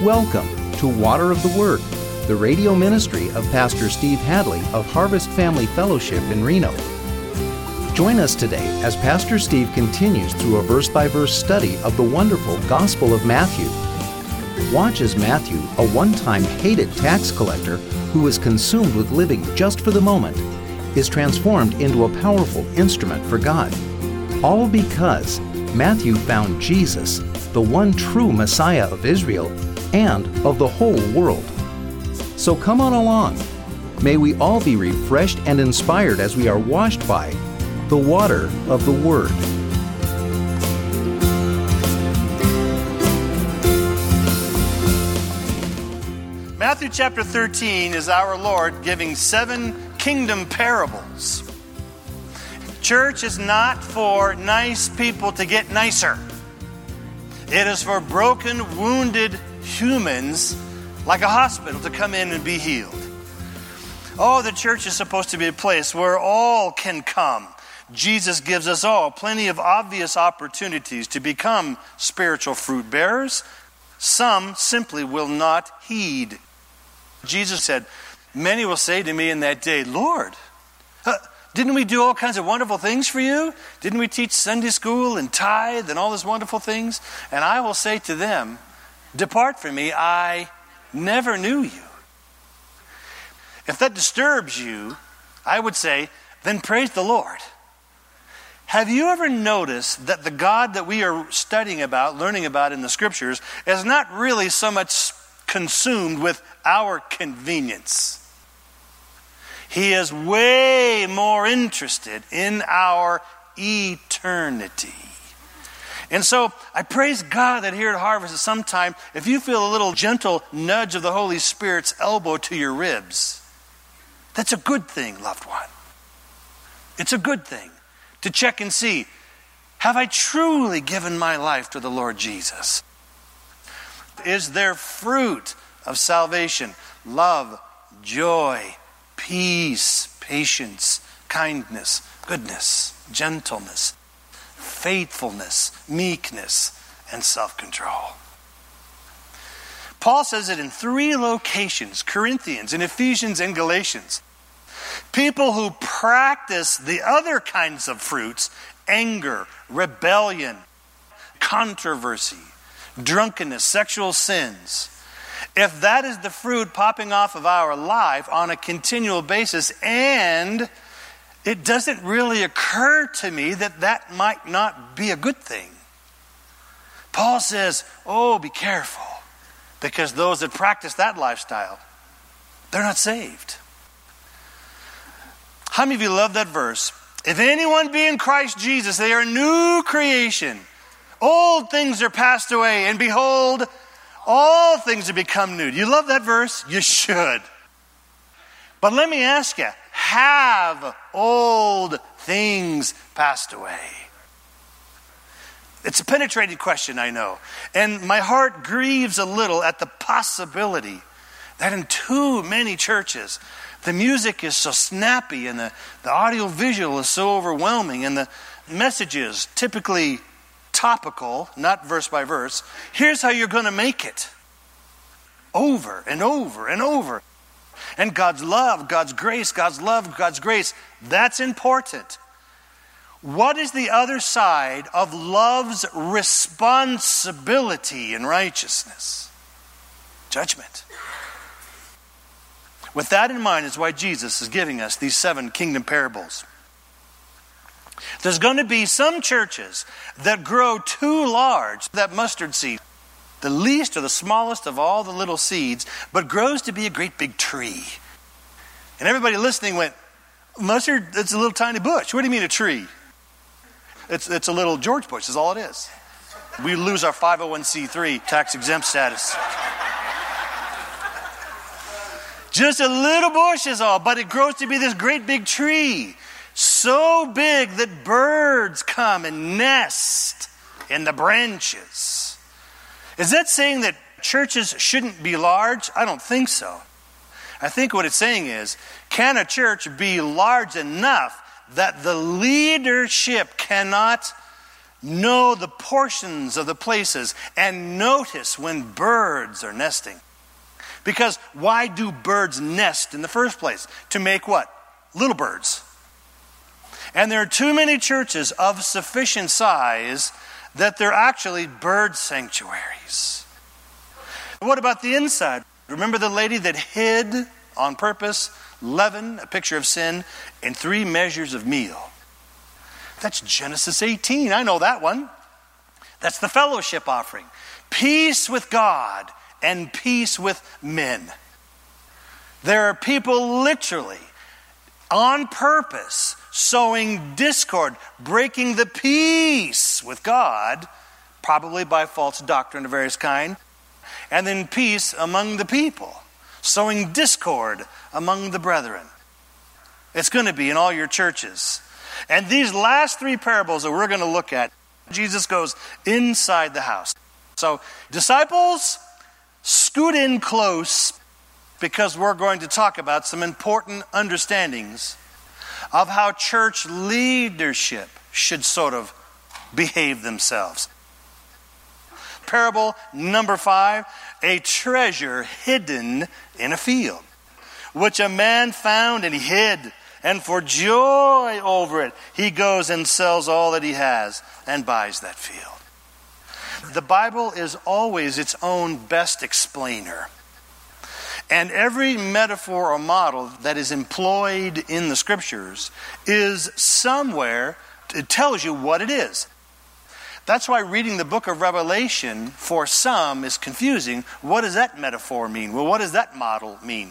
Welcome to Water of the Word, the radio ministry of Pastor Steve Hadley of Harvest Family Fellowship in Reno. Join us today as Pastor Steve continues through a verse-by-verse study of the wonderful Gospel of Matthew. Watch as Matthew, a one-time hated tax collector who was consumed with living just for the moment, is transformed into a powerful instrument for God. All because Matthew found Jesus, the one true Messiah of Israel and of the whole world. So come on along. May we all be refreshed and inspired as we are washed by the water of the Word. Matthew chapter 13 is our Lord giving 7 kingdom parables. Church is not for nice people to get nicer. It is for broken, wounded humans, like a hospital, to come in and be healed. Oh, the church is supposed to be a place where all can come. Jesus gives us all plenty of obvious opportunities to become spiritual fruit bearers. Some simply will not heed. Jesus said, "Many will say to me in that day, 'Lord, didn't we do all kinds of wonderful things for you? Didn't we teach Sunday school and tithe and all these wonderful things?' And I will say to them, 'Depart from me, I never knew you.'" If that disturbs you, I would say, then praise the Lord. Have you ever noticed that the God that we are studying about, learning about in the Scriptures, is not really so much consumed with our convenience? He is way more interested in our eternity. And so I praise God that here at Harvest at some time, if you feel a little gentle nudge of the Holy Spirit's elbow to your ribs, that's a good thing, loved one. It's a good thing to check and see, have I truly given my life to the Lord Jesus? Is there fruit of salvation? Love, joy, peace, patience, kindness, goodness, gentleness, faithfulness, meekness, and self-control. Paul says it in 3 locations, Corinthians, in Ephesians, and Galatians. People who practice the other kinds of fruits, anger, rebellion, controversy, drunkenness, sexual sins, if that is the fruit popping off of our life on a continual basis, and it doesn't really occur to me that that might not be a good thing, Paul says, oh, be careful, because those that practice that lifestyle, they're not saved. How many of you love that verse? If anyone be in Christ Jesus, they are a new creation. Old things are passed away, and behold, all things have become new. Do you love that verse? You should. But let me ask you, have old things passed away? It's a penetrating question, I know. And my heart grieves a little at the possibility that in too many churches, the music is so snappy and the audio visual is so overwhelming and the messages typically topical, not verse by verse. Here's how you're going to make it. Over and over and over. And God's love, God's grace, God's love, God's grace, that's important. What is the other side of love's responsibility in righteousness? Judgment. With that in mind is why Jesus is giving us these 7 kingdom parables. There's going to be some churches that grow too large, that mustard seed, the least or the smallest of all the little seeds, but grows to be a great big tree. And everybody listening went, mustard, it's a little tiny bush. What do you mean a tree? It's a little George bush is all it is. We lose our 501c3 tax exempt status. Just a little bush is all, but it grows to be this great big tree. So big that birds come and nest in the branches. Is that saying that churches shouldn't be large? I don't think so. I think what it's saying is, can a church be large enough that the leadership cannot Know the portions of the places and notice when birds are nesting. Because why do birds nest in the first place? To make what? Little birds. And there are too many churches of sufficient size that they're actually bird sanctuaries. What about the inside? Remember the lady that hid on purpose leaven, a picture of sin, and 3 measures of meal? That's Genesis 18. I know that one. That's the fellowship offering. Peace with God and peace with men. There are people literally, on purpose, sowing discord, breaking the peace with God, probably by false doctrine of various kind, and then peace among the people, sowing discord among the brethren. It's going to be in all your churches. And these last 3 parables that we're going to look at, Jesus goes inside the house. So, disciples, scoot in close, because we're going to talk about some important understandings of how church leadership should sort of behave themselves. Parable number 5, a treasure hidden in a field, which a man found and he hid, and for joy over it, he goes and sells all that he has and buys that field. The Bible is always its own best explainer. And every metaphor or model that is employed in the Scriptures is somewhere, it tells you what it is. That's why reading the book of Revelation for some is confusing. What does that metaphor mean? Well, what does that model mean?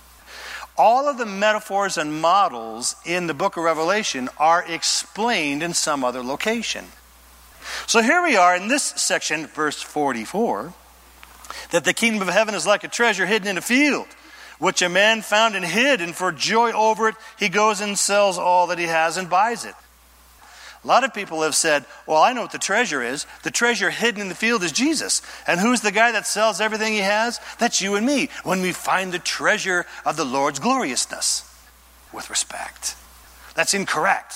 All of the metaphors and models in the book of Revelation are explained in some other location. So here we are in this section, verse 44, that the kingdom of heaven is like a treasure hidden in a field, which a man found and hid, and for joy over it, he goes and sells all that he has and buys it. A lot of people have said, well, I know what the treasure is. The treasure hidden in the field is Jesus. And who's the guy that sells everything he has? That's you and me, when we find the treasure of the Lord's gloriousness. With respect. That's incorrect.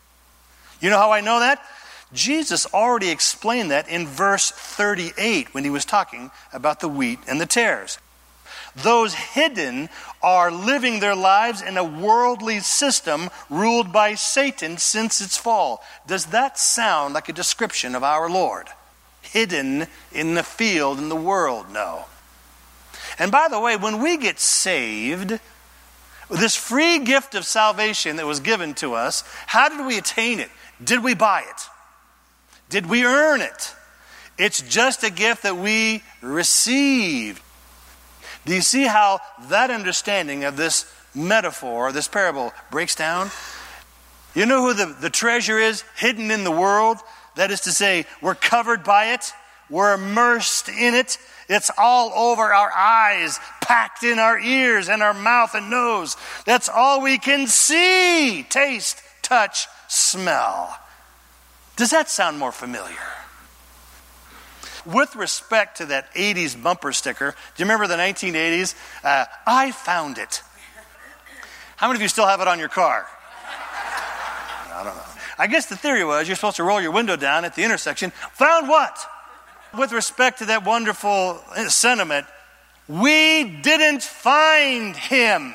You know how I know that? Jesus already explained that in verse 38 when he was talking about the wheat and the tares. Those hidden are living their lives in a worldly system ruled by Satan since its fall. Does that sound like a description of our Lord? Hidden in the field in the world? No. And by the way, when we get saved, this free gift of salvation that was given to us, how did we attain it? Did we buy it? Did we earn it? It's just a gift that we received. Do you see how that understanding of this metaphor, this parable, breaks down? You know who the treasure is hidden in the world? That is to say, we're covered by it. We're immersed in it. It's all over our eyes, packed in our ears and our mouth and nose. That's all we can see, taste, touch, smell. Does that sound more familiar? With respect to that 80s bumper sticker, do you remember the 1980s? I found it. How many of you still have it on your car? I don't know. I guess the theory was you're supposed to roll your window down at the intersection. Found what? With respect to that wonderful sentiment, we didn't find him.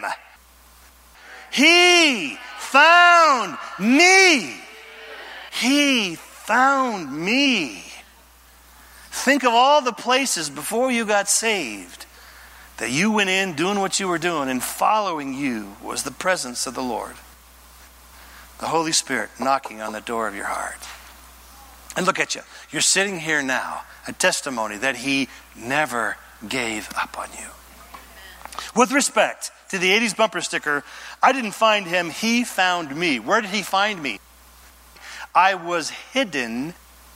He found me. He found me. Think of all the places before you got saved that you went in doing what you were doing, and following you was the presence of the Lord. The Holy Spirit knocking on the door of your heart. And look at you. You're sitting here now, a testimony that he never gave up on you. With respect to the 80s bumper sticker, I didn't find him, he found me. Where did he find me? I was hidden,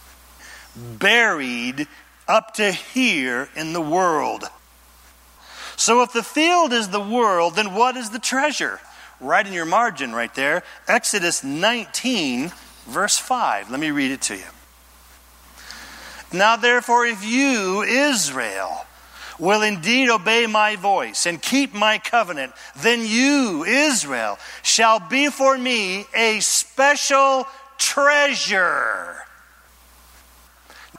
buried up to here in the world. So if the field is the world, then what is the treasure? Right in your margin right there, Exodus 19, verse 5. Let me read it to you. Now therefore, if you, Israel, will indeed obey my voice and keep my covenant, then you, Israel, shall be for me a special treasure.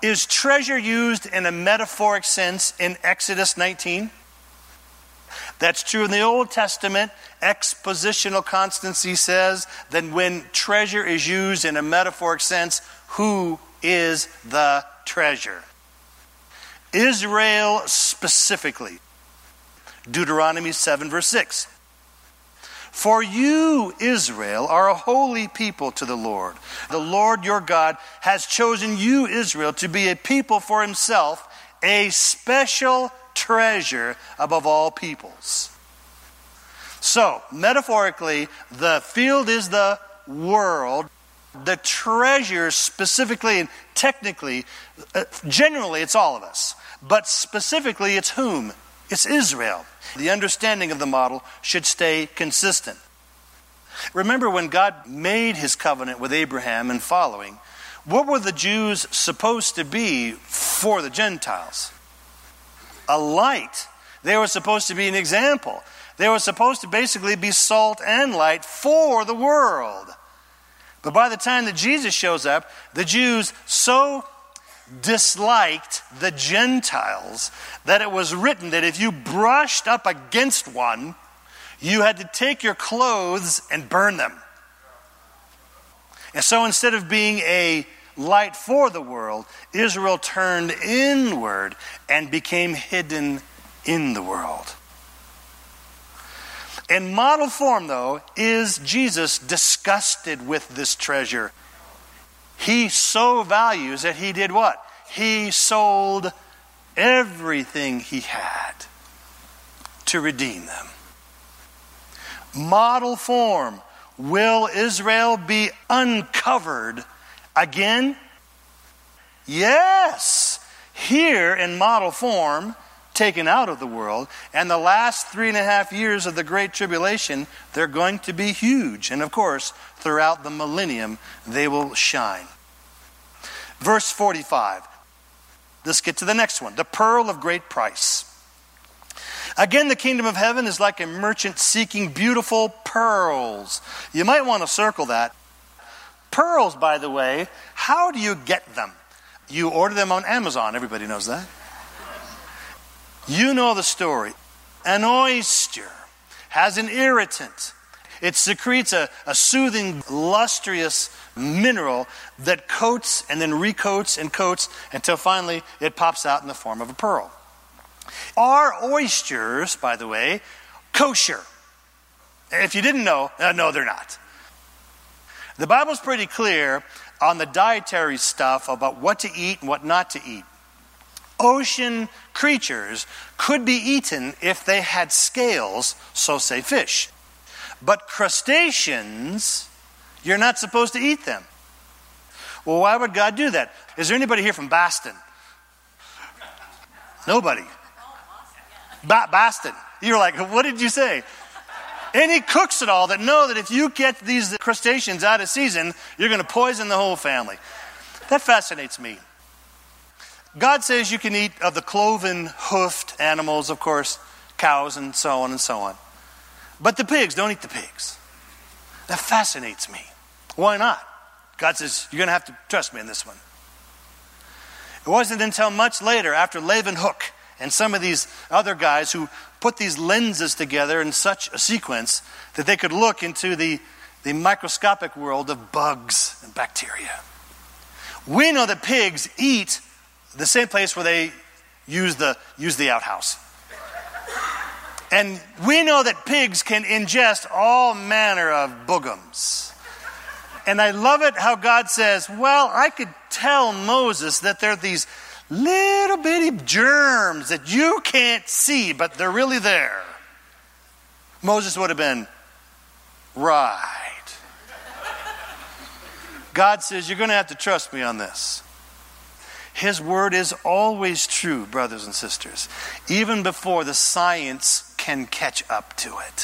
Is treasure used in a metaphoric sense in Exodus 19? That's true in the Old Testament. Expositional constancy says that when treasure is used in a metaphoric sense, who is the treasure? Israel specifically. Deuteronomy 7 verse 6. For you, Israel, are a holy people to the Lord. The Lord your God has chosen you, Israel, to be a people for himself, a special treasure above all peoples. So, metaphorically, the field is the world. The treasure specifically and technically, generally it's all of us. But specifically it's whom? It's Israel. The understanding of the model should stay consistent. Remember when God made his covenant with Abraham and following, what were the Jews supposed to be for the Gentiles? A light. They were supposed to be an example. They were supposed to basically be salt and light for the world. But by the time that Jesus shows up, the Jews so disliked the Gentiles that it was written that if you brushed up against one, you had to take your clothes and burn them. And so instead of being a light for the world, Israel turned inward and became hidden in the world. In model form, though, is Jesus disgusted with this treasure. He so values that he did what? He sold everything he had to redeem them. Model form. Will Israel be uncovered again? Yes. Here in model form, taken out of the world, and the last 3.5 years of the Great Tribulation, they're going to be huge. And of course, throughout the millennium, they will shine. Verse 45. Let's get to the next one. The pearl of great price. Again, the kingdom of heaven is like a merchant seeking beautiful pearls. You might want to circle that. Pearls, by the way, how do you get them? You order them on Amazon. Everybody knows that. You know the story. An oyster has an irritant. It secretes a soothing, lustrous mineral that coats and then recoats and coats until finally it pops out in the form of a pearl. Are oysters, by the way, kosher? If you didn't know, no, they're not. The Bible's pretty clear on the dietary stuff about what to eat and what not to eat. Ocean creatures could be eaten if they had scales, so say fish. But crustaceans, you're not supposed to eat them. Well, why would God do that? Is there anybody here from Boston? Nobody. Boston. You're like, what did you say? Any cooks at all that know that if you get these crustaceans out of season, you're going to poison the whole family. That fascinates me. God says you can eat of the cloven hoofed animals, of course, cows and so on and so on. But the pigs, don't eat the pigs. That fascinates me. Why not? God says, you're going to have to trust me in this one. It wasn't until much later, after Leeuwenhoek and some of these other guys who put these lenses together in such a sequence that they could look into the microscopic world of bugs and bacteria. We know that pigs eat the same place where they use the outhouse. And we know that pigs can ingest all manner of boogums. And I love it how God says, well, I could tell Moses that there are these little bitty germs that you can't see, but they're really there. Moses would have been, right. God says, you're going to have to trust me on this. His word is always true, brothers and sisters, even before the science can catch up to it.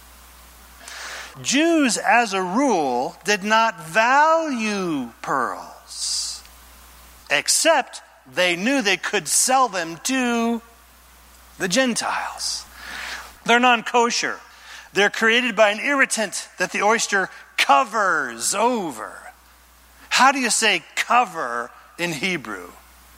Jews, as a rule, did not value pearls, except they knew they could sell them to the Gentiles. They're non-kosher. They're created by an irritant that the oyster covers over. How do you say cover in Hebrew?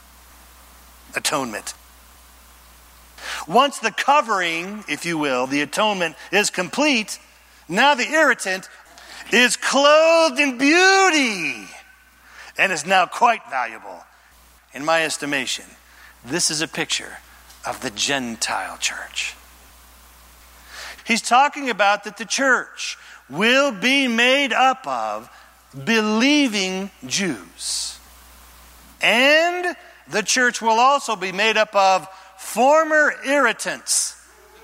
atonement. Once the covering, if you will, the atonement is complete, now the irritant is clothed in beauty and is now quite valuable. In my estimation, this is a picture of the Gentile church. He's talking about that the church will be made up of believing Jews. And the church will also be made up of former irritants,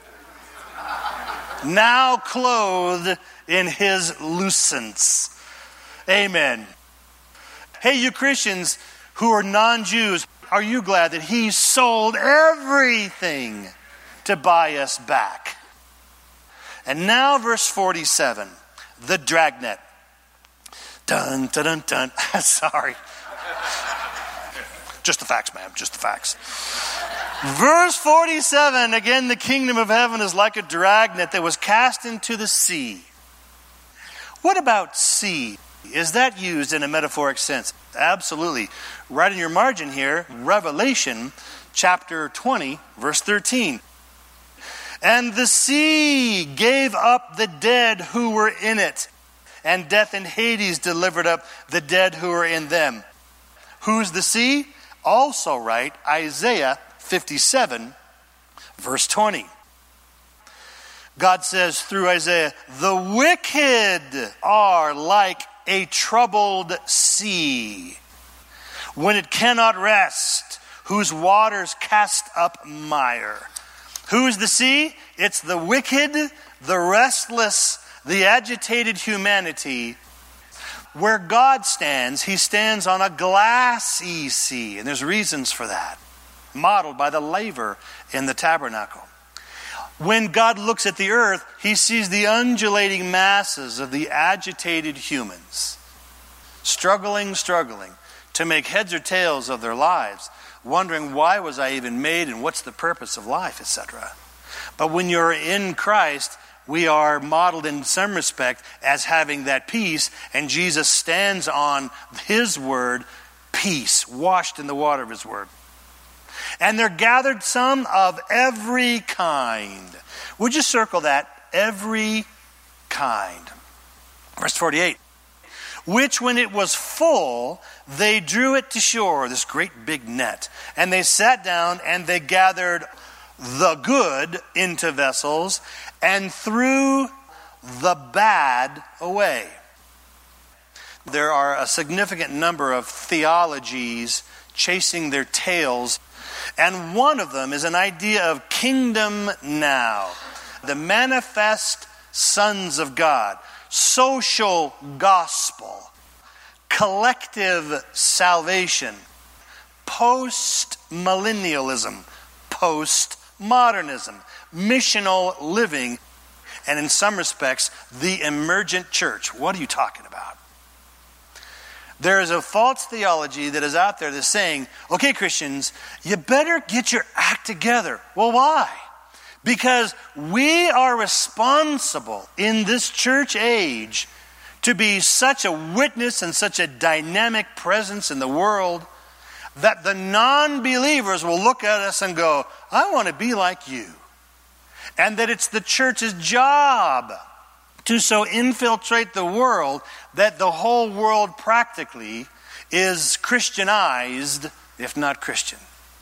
now clothed in his lucence. Amen. Hey, you Christians who are non-Jews, are you glad that he sold everything to buy us back? And now verse 47, the dragnet. Dun, dun, dun, dun. Sorry. Just the facts, ma'am, just the facts. Verse 47, again, the kingdom of heaven is like a dragnet that was cast into the sea. What about sea? Is that used in a metaphoric sense? Absolutely. Right in your margin here, Revelation chapter 20, verse 13. And the sea gave up the dead who were in it, and death and Hades delivered up the dead who were in them. Who's the sea? Also right, Isaiah 57, verse 20. God says through Isaiah, the wicked are like a troubled sea, when it cannot rest, whose waters cast up mire. Who's the sea? It's the wicked, the restless, the agitated humanity. Where God stands, he stands on a glassy sea. And there's reasons for that, modeled by the laver in the tabernacle. When God looks at the earth, he sees the undulating masses of the agitated humans, struggling to make heads or tails of their lives, wondering why was I even made and what's the purpose of life, etc. But when you're in Christ, we are modeled in some respect as having that peace, and Jesus stands on his word, peace, washed in the water of his word. And they're gathered some of every kind. Would you circle that? Every kind. Verse 48. Which when it was full, they drew it to shore, this great big net. And they sat down and they gathered the good into vessels and threw the bad away. There are a significant number of theologies chasing their tails, and one of them is an idea of kingdom now, the manifest sons of God, social gospel, collective salvation, post-millennialism, post-modernism, missional living, and in some respects, the emergent church. What are you talking about? There is a false theology that is out there that's saying, okay, Christians, you better get your act together. Well, why? Because we are responsible in this church age to be such a witness and such a dynamic presence in the world that the non-believers will look at us and go, I want to be like you. And that it's the church's job to so infiltrate the world that the whole world practically is Christianized, if not Christian.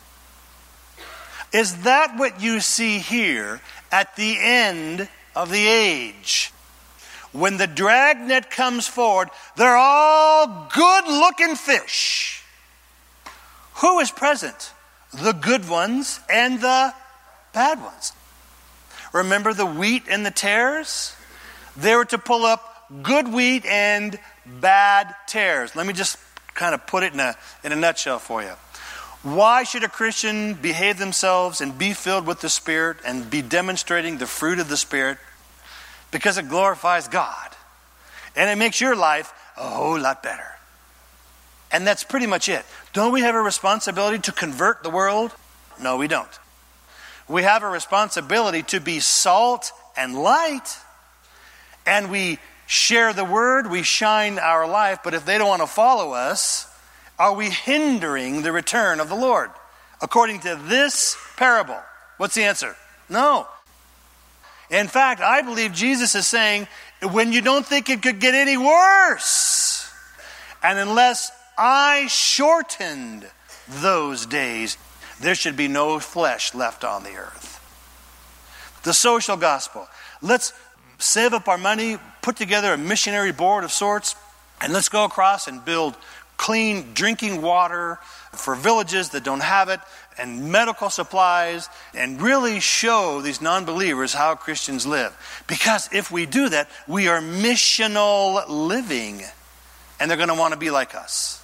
Is that what you see here at the end of the age? When the dragnet comes forward, they're all good-looking fish. Who is present? The good ones and the bad ones. Remember the wheat and the tares? They were to pull up good wheat and bad tares. Let me just kind of put it in a nutshell for you. Why should a Christian behave themselves and be filled with the Spirit and be demonstrating the fruit of the Spirit? Because it glorifies God. And it makes your life a whole lot better. And that's pretty much it. Don't we have a responsibility to convert the world? No, we don't. We have a responsibility to be salt and light. And we share the word, we shine our life. But if they don't want to follow us, are we hindering the return of the Lord? according to this parable? What's the answer? No. In fact, I believe Jesus is saying, when you don't think it could get any worse, and unless I shortened those days, there should be no flesh left on the earth. The social gospel. Let's save up our money, put together a missionary board of sorts, and let's go across and build clean drinking water for villages that don't have it, and medical supplies, and really show these non-believers how Christians live. Because if we do that, we are missional living, and they're going to want to be like us.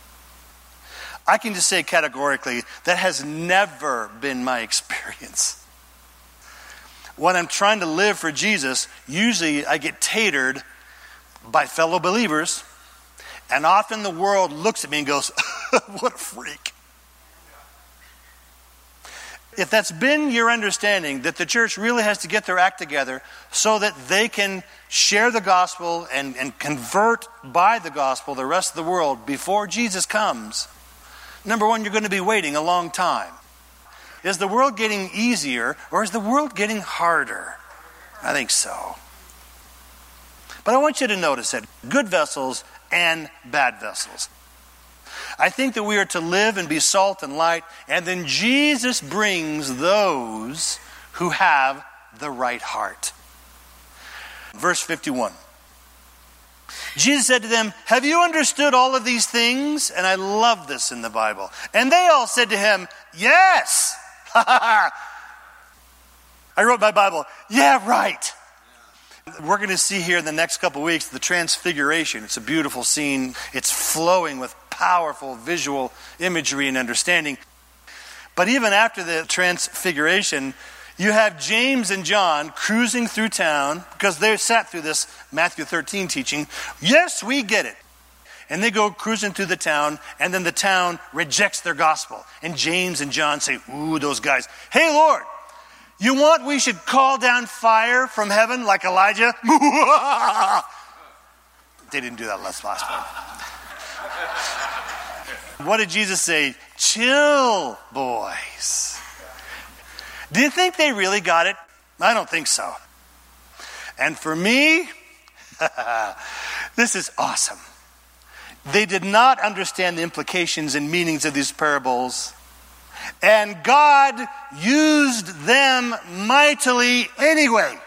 I can just say categorically, that has never been my experience. When I'm trying to live for Jesus, usually I get tatered by fellow believers, and often the world looks at me and goes, what a freak. If that's been your understanding, that the church really has to get their act together so that they can share the gospel and convert by the gospel the rest of the world before Jesus comes, number one, you're going to be waiting a long time. Is the world getting easier or is the world getting harder? I think so. But I want you to notice that good vessels and bad vessels. I think that we are to live and be salt and light, and then Jesus brings those who have the right heart. Verse 51. Jesus said to them, have you understood all of these things? And I love this in the Bible. And they all said to him, yes. I wrote my Bible, yeah, right. We're going to see here in the next couple weeks the transfiguration. It's a beautiful scene. It's flowing with powerful visual imagery and understanding. But even after the transfiguration, you have James and John cruising through town because they sat through this Matthew 13 teaching. Yes, we get it. And they go cruising through the town, and then the town rejects their gospel. And James and John say, ooh, those guys. Hey, Lord, you want we should call down fire from heaven like Elijah? They didn't do that last time. What did Jesus say? Chill, boys. Do you think they really got it? I don't think so. And for me, this is awesome. They did not understand the implications and meanings of these parables. And God used them mightily anyway.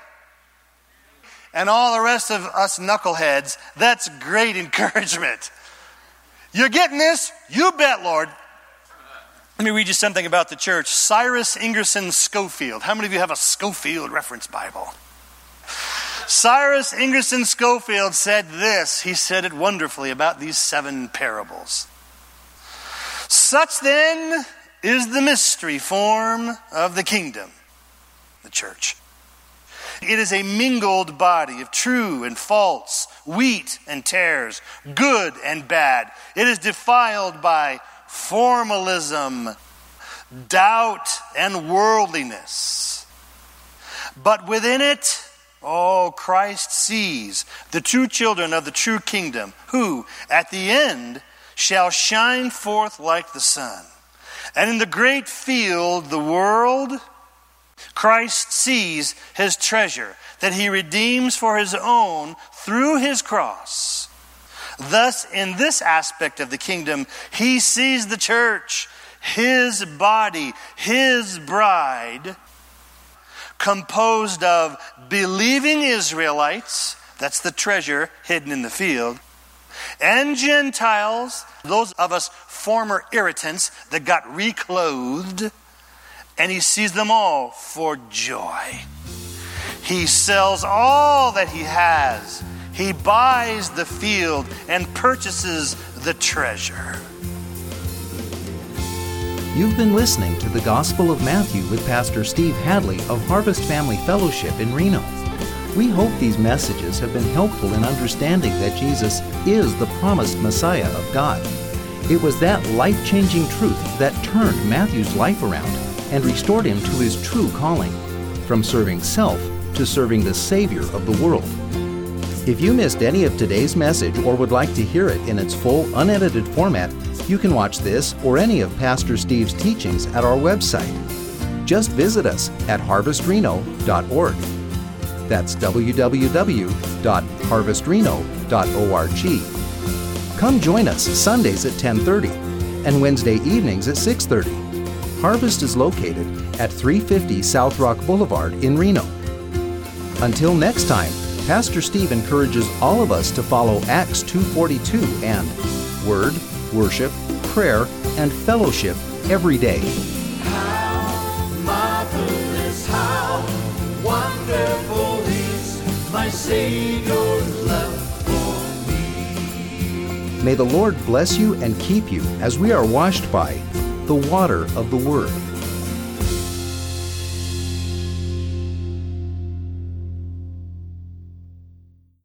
And all the rest of us knuckleheads, that's great encouragement. You're getting this? You bet, Lord. Let me read you something about the church. Cyrus Ingerson Schofield. How many of you have a Schofield reference Bible? Cyrus Ingerson Schofield said this. He said it wonderfully about these 7 parables. Such then is the mystery form of the kingdom, the church. It is a mingled body of true and false, wheat and tares, good and bad. It is defiled by formalism, doubt, and worldliness. But within it, Christ sees the true children of the true kingdom, who at the end shall shine forth like the sun. And in the great field, the world, Christ sees his treasure that he redeems for his own through his cross. Thus, in this aspect of the kingdom, he sees the church, his body, his bride, composed of believing Israelites, that's the treasure hidden in the field, and Gentiles, those of us former irritants that got reclothed, and he sees them all for joy. He sells all that he has. He buys the field and purchases the treasure. You've been listening to the Gospel of Matthew with Pastor Steve Hadley of Harvest Family Fellowship in Reno. We hope these messages have been helpful in understanding that Jesus is the promised Messiah of God. It was that life-changing truth that turned Matthew's life around and restored him to his true calling, from serving self to serving the Savior of the world. If you missed any of today's message or would like to hear it in its full, unedited format, You can watch this or any of Pastor Steve's teachings at our website. Just visit us at harvestreno.org. That's www.harvestreno.org. Come join us Sundays at 10:30 and Wednesday evenings at 6:30. Harvest is located at 350 South Rock Boulevard in Reno. Until next time, Pastor Steve encourages all of us to follow Acts 2:42 and Word, Worship, Prayer, and Fellowship every day. How marvelous, how wonderful is my Savior's love for me. May the Lord bless you and keep you as we are washed by the water of the Word.